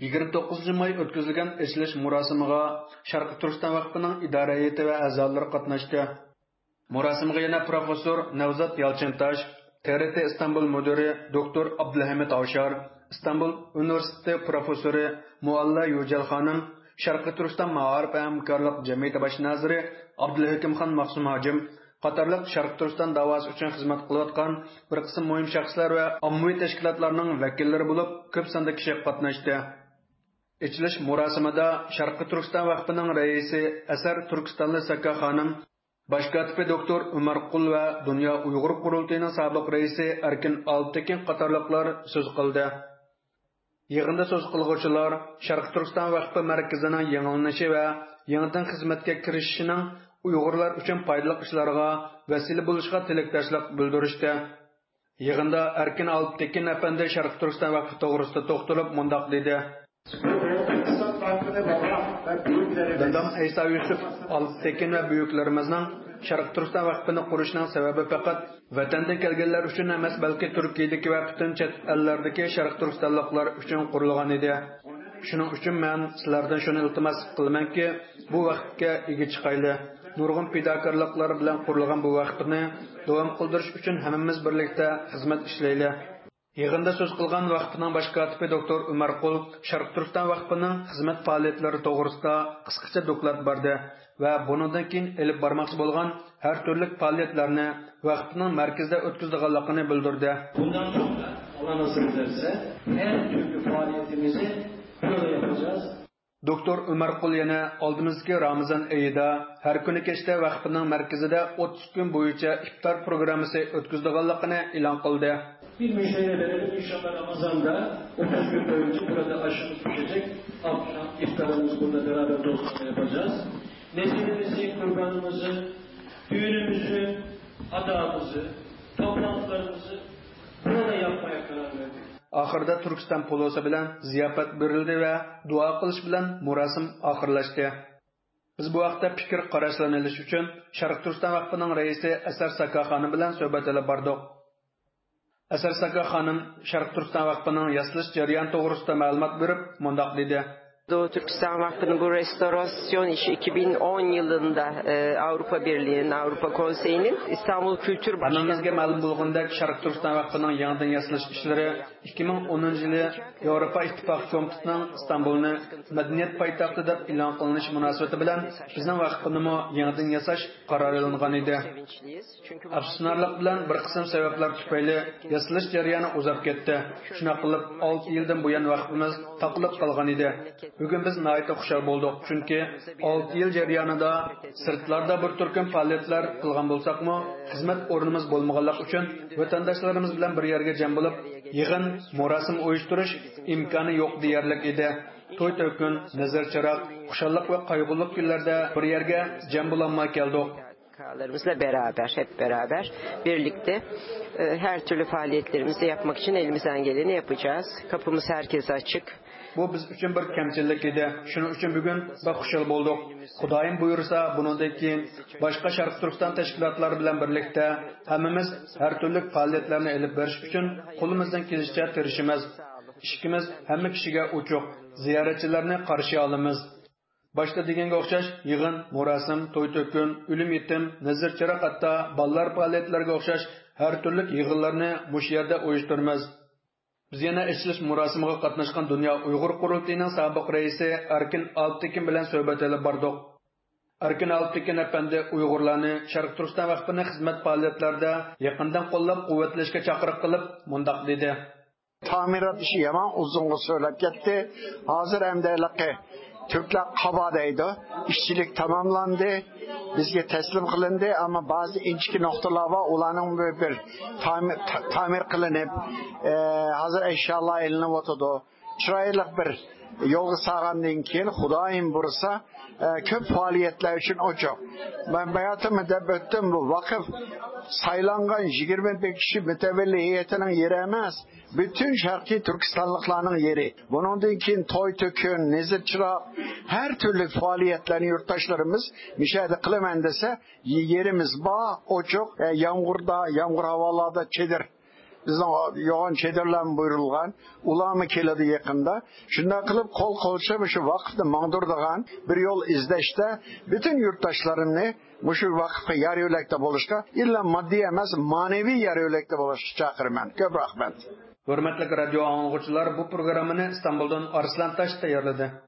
29 may o'tkazilgan ochilish murosimiga Sharqi Turkiston vaqtining idora heyeti va a'zolari qatnashdi. Murosimga yana professor Navzat Yalchintash, TRT İstanbul müdürü Dr. Abdülhamid Avşar, İstanbul Üniversitesi professori Mualla Yücel Hanım, Sharqi Turkiston Ma'arif va hamkorlik jamiyati bosh naziri Abdulhakimxon Maqsum Hojim qatorliq Sharqi Turkiston da'vosi uchun xizmat qilayotgan bir qism muhim shaxslar va ommaviy tashkilotlarning vakillari bo'lib, ko'p sonda kishi qatnashdi. Ochilish murosimida Sharqi Turkiston vaqtining raisi Asar Turkistonli Saka xonim, bosh kotibi doktor Umarqul va Dunyo Uyg'ur qurultayining sobiq raisi Erkin Altekin qatorliqlar so'z qildi. Yig'inda so'z qilguvchilar Sharqi Turkiston vaqti markazining yangilanishi va yangidan xizmatga kirishishining Uyg'urlar uchun foydali ishlarga vasila bo'lishiga tilakdoshlik bildirishdi. Yig'inda Erkin Altekin apandi Sharqi Turkiston vaqti to'g'risida to'xtalib mundaq dedi. Dadam Aysa Yusuf Altekin va buyuklarimizning Sharqi Turkiston vaqtini qurishning sababi faqat vatanda kelganlar uchun emas, balki Turkiyadagi va butun chet ellardagi Sharqi Turkistonliklar uchun qurilgan edi. Shuning uchun men sizlardan shuni iltimos qilamanki, bu vaqtga ega chiqayli. Nurg'un fidokorliklar bilan qurilgan bu vaqtni davom qildirish uchun hammamiz birlikda xizmat ishlayli. Yig'inda so'z qilgan vaqtning bosh kotibi doktor Umarqul Sharqi Turkiston vaqtining xizmat faoliyatlari to'g'risida qisqacha doklad berdi va bundan keyin elib bormoqchi bo'lgan har turli faoliyatlarni vaqtining markazida o'tkazilganligini bildirdi. Bundan sonra Allah nasip ederse her türlü faaliyetimizi böyle yapacağız. Doktor Umarqul yana oldimizgi Ramazon oyida har kuni kechda vaqtining markazida 30 kun bo'yicha iftor programmasi o'tkazilganligini e'lon qildi. Bir müjdeye verelim, inşallah Ramazan'da 30 gün boyunca burada aşımız düşecek. Akşam iftarımızı burada beraber dostlarla yapacağız. Neslimizi, kurbanımızı, düğünümüzü, adamımızı, toplantılarımızı burada yapmaya karar verdik. Oxirida Turkiston polosi bilan ziyofat berildi va duo qilish bilan murosim oxirlashdi. Biz bu vaqtda fikr qarashlarni olish uchun Sharqi Turkiston vaqtining raisi Asar Saka xonim bilan suhbat olib bordik. Asar Saka xonim Sharqi Turkiston vaqtining yasalish jarayoni to'g'risida ma'lumot berib, mundaq dedi. Doğu Türkistan Vakfı'nın bu restorasyon işi 2010 yılında Avrupa Birliği'nin, Avrupa Konseyi'nin İstanbul Kültür Başkanlığı'nda ma'lum bo'lgandek Sharqi Turkiston vaqtining yangidan yasalish ishlari 2010 yili Yevropa İttifaqı Komitetining İstanbulni madaniyat poytaxti deb e'lon qilinishi munosabati bilan bizning vaqtni yangidan yasash qarori olingan edi. Afsuslanarlik bilan bir qism sabablar tufayli yasalish jarayoni uzab ketdi. Shuna qilib 6 yildan buyon vaqtimiz taqilib qolgan edi. Bugün biz nəhayət xushal bolduq, çünki 6 yil jarayonida sirtlarda bir turkum faoliyatlar qilgan bo'lsaqmi, xizmat o'rnimiz bo'lmaganlik uchun vatandoshlarimiz bilan bir yerga jam bo'lib, yig'in, murosim uyushtirish imkoni yo'q deyarlik edi. To'y to'kun, nazar chiroq, xushallik va qayg'uli kunlarda bir yerga jam bo'lolmay keldik. Larımızla beraber, hep beraber birlikte her türlü faaliyetlerimizi yapmak için elimizden geleni yapacağız. Kapımız herkese açık. Bu biz uchun bir kamchilik edi. Shuning uchun bugun baxushal bo'ldik. Xudoyim buyursa, bundan keyin boshqa Sharq Turkiston tashkilotlari bilan birlikda hammamiz har turli faoliyatlarni olib berish uchun qo'limizdan kelishicha tirishamiz. Ishimiz hamma kishiga ochiq. Ziyoratchilarni qarshi olamiz. Boshda deganga o'xshash yig'in, murosim, to'y to'kun, o'lim yetim, nazar chiroq hatto bolalar faoliyatlariga o'xshash har turli yig'inlarni mush yerda uyushtiramiz. Biz yana ochilish murosimiga qatnashgan Dunyo Uyg'ur qurultayining sobiq raisi Erkin Altekin bilan suhbat olib bordik. Erkin Altekin apandi Uyg'urlarni Sharq Turkiston vaqtining xizmat faoliyatlarida yaqindan qo'llab-quvvatlashga chaqiriq qilib, mundaq dedi. Tamirat işi yaman uzunga söylep gitti. Hazır emderliği Türkler kaba deydi. İşçilik tamamlandı. Bizge teslim kılındı ama bazı inçki noktalar var. Ulanın bir tamir kılınıp hazır eşyalar eline oturdu. Çıraylık bir yolu sağandığın keyin Xudoyim bursa köp faaliyetler için o çok. Ben hayatımı da öttüm bu vakıf saylangan 21 kişi mütevelli heyetinin yeri emez. Bütün Şarkı Türkistanlıklarının yeri. Bunun için toy tökün, nezir çırak, her türlü faaliyetlerini yurttaşlarımız müşahede kılamendese yerimiz bağ, o çok yağmurda, yağmur havalarda çedir. bizning yo'g'on chedirlar buyurilgan, ularmi keladi yaqinda. Shunday qilib qo'l-qo'lcha shu vaqtni mangdirdigan bir yo'l izlashda bütün yurtdoshlarimni shu vaqtga yar yo'lakda bo'lishga, illa moddiy emas, ma'naviy yar yo'lakda bo'lishga chaqiraman. Ko'p rahmat. Hurmatli radio anglovchilar, bu programmani Istanbuldan Arslan Tash tayyorladi.